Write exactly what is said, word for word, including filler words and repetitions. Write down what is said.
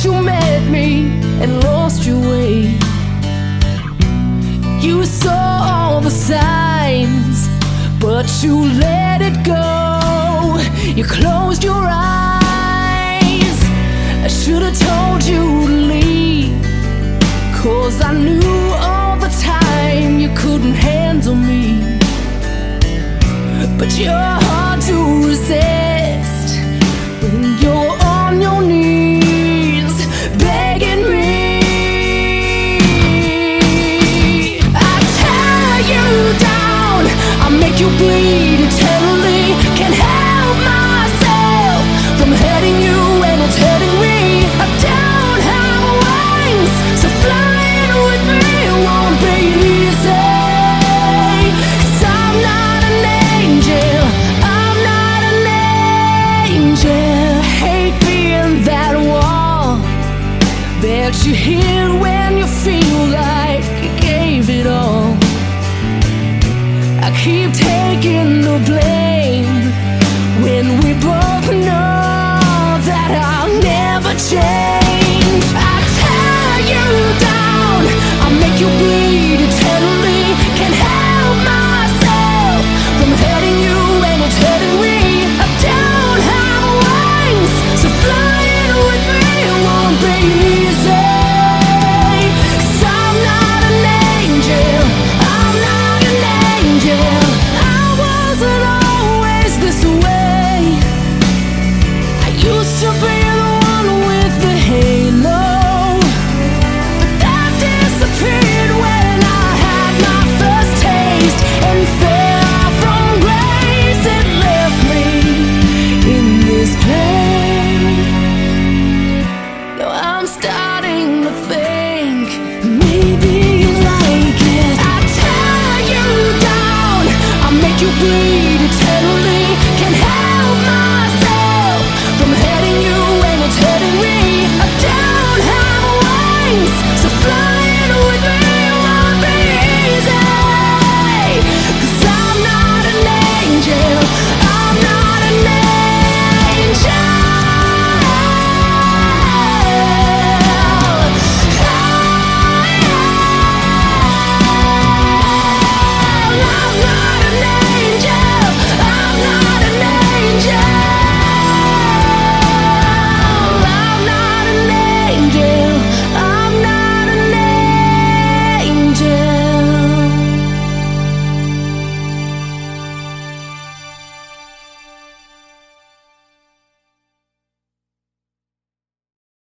that you met me and lost your way. You saw all the signs, but you let it go. You closed your eyes. I should've told you to leave, 'cause I knew all the time you couldn't handle me. But you're hard to resist when you're on your knees begging me. I tear you down, I make you bleed eternally. Can't help myself from hurting you and it's hurting me. I don't have wings, so flying with me won't be easy. 'Cause I'm not an angel, I'm not an angel. Hate being that wall that you hit when you feel like you gave it all. I keep taking the blame when we both know that I'll never change.